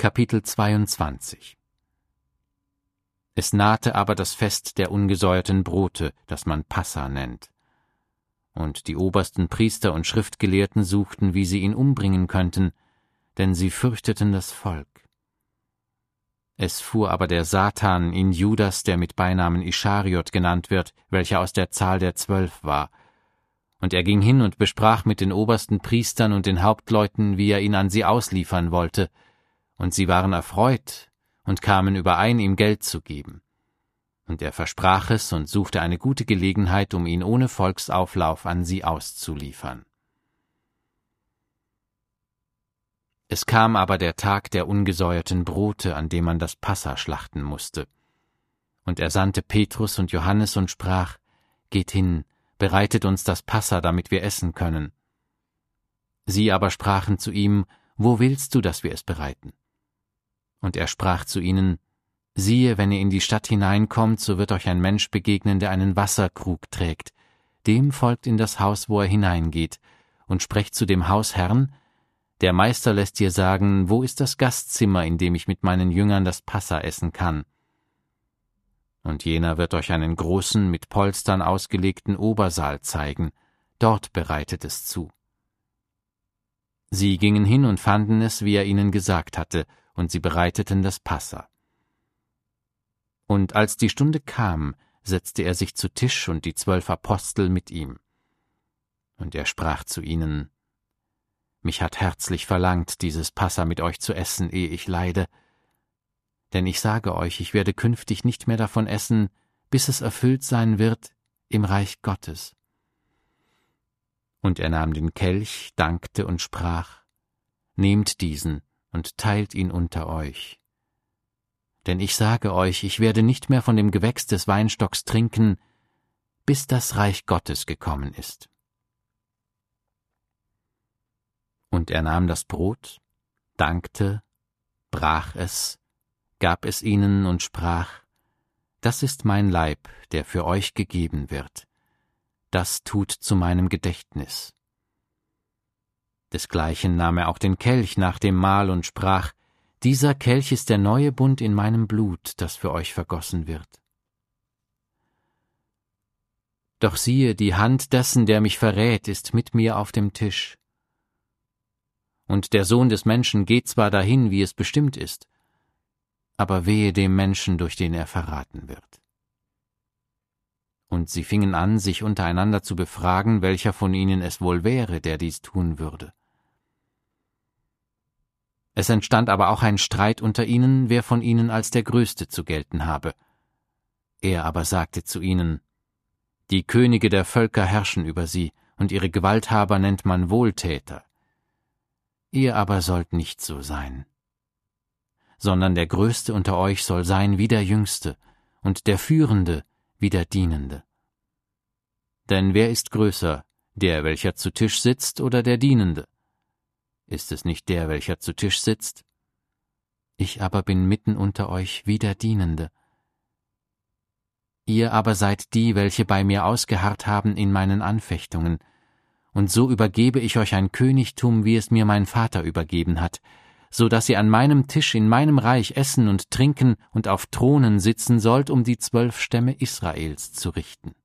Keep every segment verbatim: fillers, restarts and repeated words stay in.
Kapitel zweiundzwanzig. Es nahte aber das Fest der ungesäuerten Brote, das man Passa nennt. Und die obersten Priester und Schriftgelehrten suchten, wie sie ihn umbringen könnten, denn sie fürchteten das Volk. Es fuhr aber der Satan in Judas, der mit Beinamen Ischariot genannt wird, welcher aus der Zahl der Zwölf war. Und er ging hin und besprach mit den obersten Priestern und den Hauptleuten, wie er ihn an sie ausliefern wollte, und sie waren erfreut und kamen überein, ihm Geld zu geben. Und er versprach es und suchte eine gute Gelegenheit, um ihn ohne Volksauflauf an sie auszuliefern. Es kam aber der Tag der ungesäuerten Brote, an dem man das Passa schlachten musste. Und er sandte Petrus und Johannes und sprach: Geht hin, bereitet uns das Passa, damit wir essen können. Sie aber sprachen zu ihm: Wo willst du, dass wir es bereiten? Und er sprach zu ihnen: Siehe, wenn ihr in die Stadt hineinkommt, so wird euch ein Mensch begegnen, der einen Wasserkrug trägt. Dem folgt in das Haus, wo er hineingeht, und sprecht zu dem Hausherrn: Der Meister lässt dir sagen, wo ist das Gastzimmer, in dem ich mit meinen Jüngern das Passa essen kann? Und jener wird euch einen großen, mit Polstern ausgelegten Obersaal zeigen, dort bereitet es zu. Sie gingen hin und fanden es, wie er ihnen gesagt hatte, und sie bereiteten das Passa. Und als die Stunde kam, setzte er sich zu Tisch und die zwölf Apostel mit ihm. Und er sprach zu ihnen: Mich hat herzlich verlangt, dieses Passa mit euch zu essen, ehe ich leide. Denn ich sage euch, ich werde künftig nicht mehr davon essen, bis es erfüllt sein wird im Reich Gottes. Und er nahm den Kelch, dankte und sprach: Nehmt diesen und teilt ihn unter euch. Denn ich sage euch, ich werde nicht mehr von dem Gewächs des Weinstocks trinken, bis das Reich Gottes gekommen ist. Und er nahm das Brot, dankte, brach es, gab es ihnen und sprach: Das ist mein Leib, der für euch gegeben wird. Das tut zu meinem Gedächtnis. Desgleichen nahm er auch den Kelch nach dem Mahl und sprach: Dieser Kelch ist der neue Bund in meinem Blut, das für euch vergossen wird. Doch siehe, die Hand dessen, der mich verrät, ist mit mir auf dem Tisch. Und der Sohn des Menschen geht zwar dahin, wie es bestimmt ist, aber wehe dem Menschen, durch den er verraten wird. Und sie fingen an, sich untereinander zu befragen, welcher von ihnen es wohl wäre, der dies tun würde. Es entstand aber auch ein Streit unter ihnen, wer von ihnen als der Größte zu gelten habe. Er aber sagte zu ihnen: Die Könige der Völker herrschen über sie, und ihre Gewalthaber nennt man Wohltäter. Ihr aber sollt nicht so sein, sondern der Größte unter euch soll sein wie der Jüngste, und der Führende wie der Dienende. Denn wer ist größer, der, welcher zu Tisch sitzt, oder der Dienende? Ist es nicht der, welcher zu Tisch sitzt? Ich aber bin mitten unter euch wie der Dienende. Ihr aber seid die, welche bei mir ausgeharrt haben in meinen Anfechtungen, und so übergebe ich euch ein Königtum, wie es mir mein Vater übergeben hat, so dass ihr an meinem Tisch in meinem Reich essen und trinken und auf Thronen sitzen sollt, um die zwölf Stämme Israels zu richten.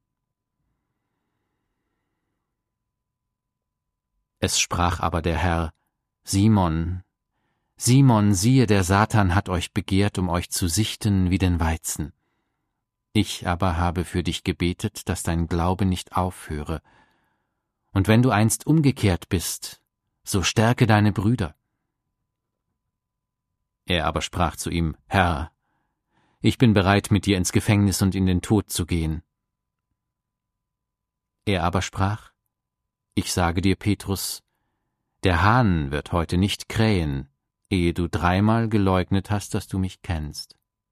Es sprach aber der Herr: Simon, Simon, siehe, der Satan hat euch begehrt, um euch zu sichten wie den Weizen. Ich aber habe für dich gebetet, dass dein Glaube nicht aufhöre. Und wenn du einst umgekehrt bist, so stärke deine Brüder. Er aber sprach zu ihm: Herr, ich bin bereit, mit dir ins Gefängnis und in den Tod zu gehen. Er aber sprach: Ich sage dir, Petrus, der Hahn wird heute nicht krähen, ehe du dreimal geleugnet hast, dass du mich kennst.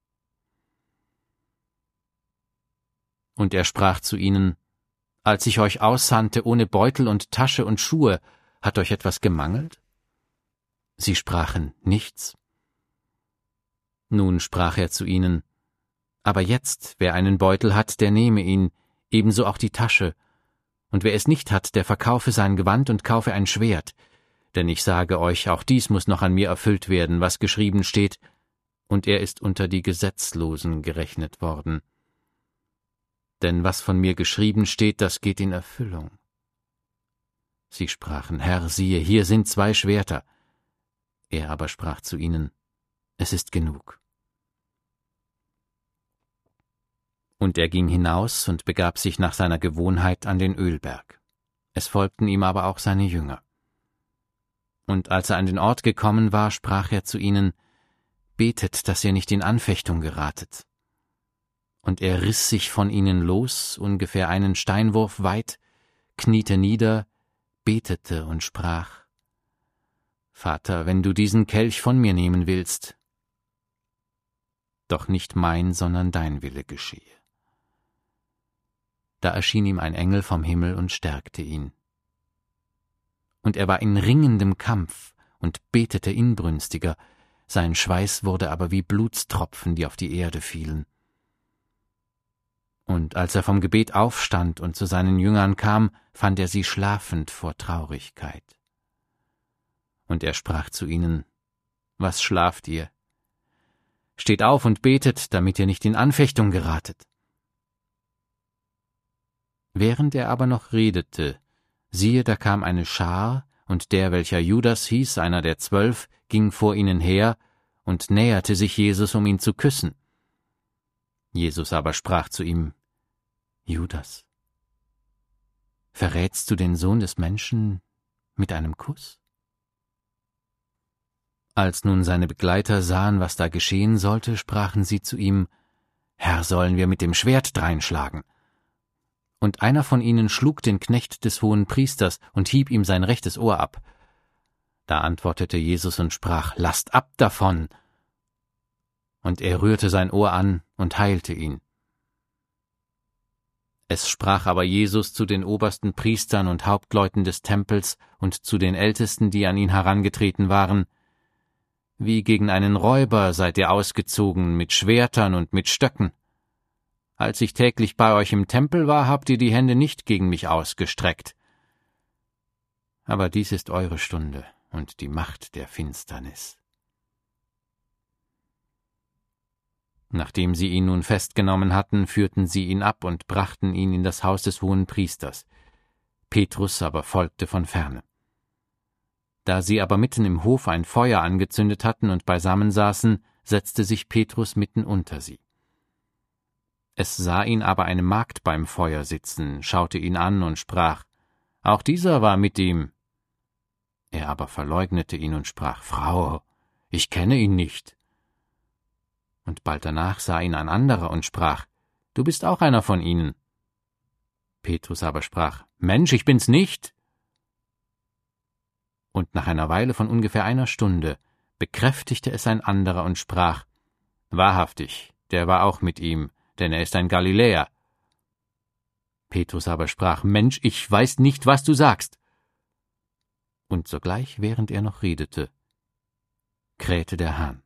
Und er sprach zu ihnen: Als ich euch aussandte ohne Beutel und Tasche und Schuhe, hat euch etwas gemangelt? Sie sprachen: Nichts. Nun sprach er zu ihnen: Aber jetzt, wer einen Beutel hat, der nehme ihn, ebenso auch die Tasche, und wer es nicht hat, der verkaufe sein Gewand und kaufe ein Schwert, Denn ich sage euch, auch dies muss noch an mir erfüllt werden, was geschrieben steht, und er ist unter die Gesetzlosen gerechnet worden. Denn was von mir geschrieben steht, das geht in Erfüllung. Sie sprachen, Herr, siehe, hier sind zwei Schwerter. Er aber sprach zu ihnen, es ist genug. Und er ging hinaus und begab sich nach seiner Gewohnheit an den Ölberg. Es folgten ihm aber auch seine Jünger. Und als er an den Ort gekommen war, sprach er zu ihnen, betet, dass ihr nicht in Anfechtung geratet. Und er riss sich von ihnen los, ungefähr einen Steinwurf weit, kniete nieder, betete und sprach, Vater, wenn du diesen Kelch von mir nehmen willst, doch nicht mein, sondern dein Wille geschehe. Da erschien ihm ein Engel vom Himmel und stärkte ihn. Und er war in ringendem Kampf und betete inbrünstiger, sein Schweiß wurde aber wie Blutstropfen, die auf die Erde fielen. Und als er vom Gebet aufstand und zu seinen Jüngern kam, fand er sie schlafend vor Traurigkeit. Und er sprach zu ihnen, was schlaft ihr? Steht auf und betet, damit ihr nicht in Anfechtung geratet. Während er aber noch redete, siehe, da kam eine Schar, und der, welcher Judas hieß, einer der Zwölf, ging vor ihnen her und näherte sich Jesus, um ihn zu küssen. Jesus aber sprach zu ihm, Judas, verrätst du den Sohn des Menschen mit einem Kuss? Als nun seine Begleiter sahen, was da geschehen sollte, sprachen sie zu ihm, Herr, sollen wir mit dem Schwert dreinschlagen? Und einer von ihnen schlug den Knecht des Hohenpriesters und hieb ihm sein rechtes Ohr ab. Da antwortete Jesus und sprach, lasst ab davon. Und er rührte sein Ohr an und heilte ihn. Es sprach aber Jesus zu den obersten Priestern und Hauptleuten des Tempels und zu den Ältesten, die an ihn herangetreten waren, wie gegen einen Räuber seid ihr ausgezogen mit Schwertern und mit Stöcken. Als ich täglich bei euch im Tempel war, habt ihr die Hände nicht gegen mich ausgestreckt. Aber dies ist eure Stunde und die Macht der Finsternis. Nachdem sie ihn nun festgenommen hatten, führten sie ihn ab und brachten ihn in das Haus des Hohenpriesters. Petrus aber folgte von ferne. Da sie aber mitten im Hof ein Feuer angezündet hatten und beisammen saßen, setzte sich Petrus mitten unter sie. Es sah ihn aber eine Magd beim Feuer sitzen, schaute ihn an und sprach, auch dieser war mit ihm. Er aber verleugnete ihn und sprach, Frau, ich kenne ihn nicht. Und bald danach sah ihn ein anderer und sprach, du bist auch einer von ihnen. Petrus aber sprach, Mensch, ich bin's nicht. Und nach einer Weile von ungefähr einer Stunde bekräftigte es ein anderer und sprach, wahrhaftig, der war auch mit ihm, denn er ist ein Galiläer. Petrus aber sprach, Mensch, ich weiß nicht, was du sagst. Und sogleich, während er noch redete, krähte der Hahn.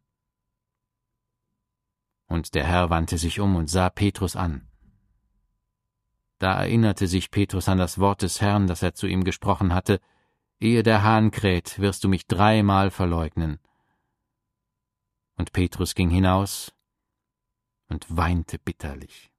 Und der Herr wandte sich um und sah Petrus an. Da erinnerte sich Petrus an das Wort des Herrn, das er zu ihm gesprochen hatte, ehe der Hahn kräht, wirst du mich dreimal verleugnen. Und Petrus ging hinaus und weinte bitterlich.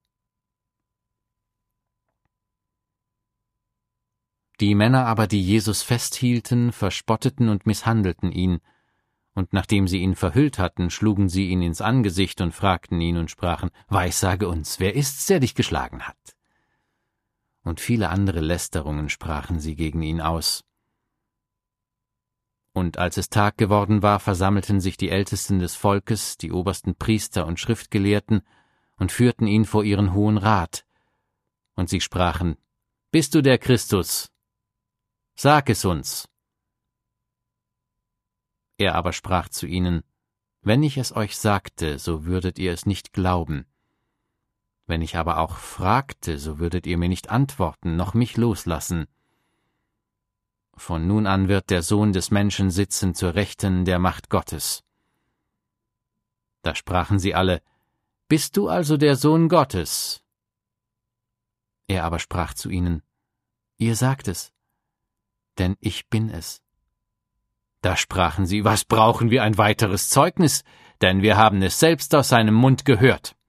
Die Männer aber, die Jesus festhielten, verspotteten und misshandelten ihn, und nachdem sie ihn verhüllt hatten, schlugen sie ihn ins Angesicht und fragten ihn und sprachen, Weissage uns, wer ist's, der dich geschlagen hat? Und viele andere Lästerungen sprachen sie gegen ihn aus. Und als es Tag geworden war, versammelten sich die Ältesten des Volkes, die obersten Priester und Schriftgelehrten, und führten ihn vor ihren Hohen Rat. Und sie sprachen, Bist du der Christus? Sag es uns. Er aber sprach zu ihnen, Wenn ich es euch sagte, so würdet ihr es nicht glauben. Wenn ich aber auch fragte, so würdet ihr mir nicht antworten, noch mich loslassen. Von nun an wird der Sohn des Menschen sitzen zur Rechten der Macht Gottes. Da sprachen sie alle, Bist du also der Sohn Gottes? Er aber sprach zu ihnen, Ihr sagt es, denn ich bin es. Da sprachen sie: Was brauchen wir ein weiteres Zeugnis? Denn wir haben es selbst aus seinem Mund gehört.